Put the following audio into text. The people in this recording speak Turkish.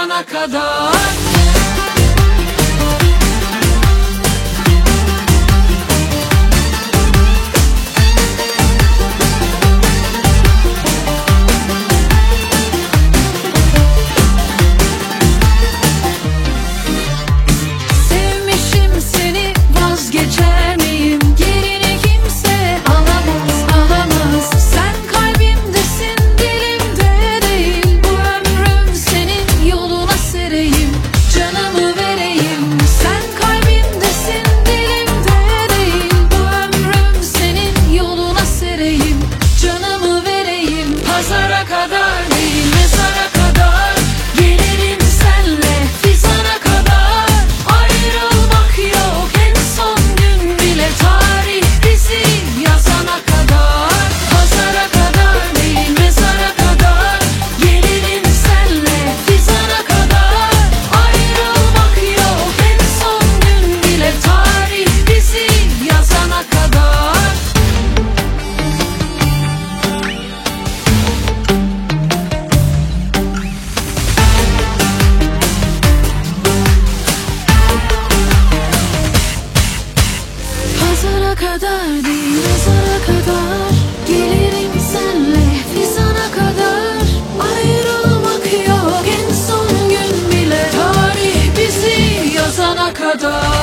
yazana kadar. Pazara kadar değil mezara kadar, gelirim senle fizana kadar. Ayrılmak yok en son gün bile, tarih bizi yazana kadar. Pazara kadar değil mezara kadar, gelirim senle fizana kadar. Ayrılmak yok en son gün bile, tarih bizi yazana kadar. Pazara kadar değil mezara kadar, gelirim senle fizana kadar. Ayrılmak yok en son gün bile, tarih bizi yazana kadar.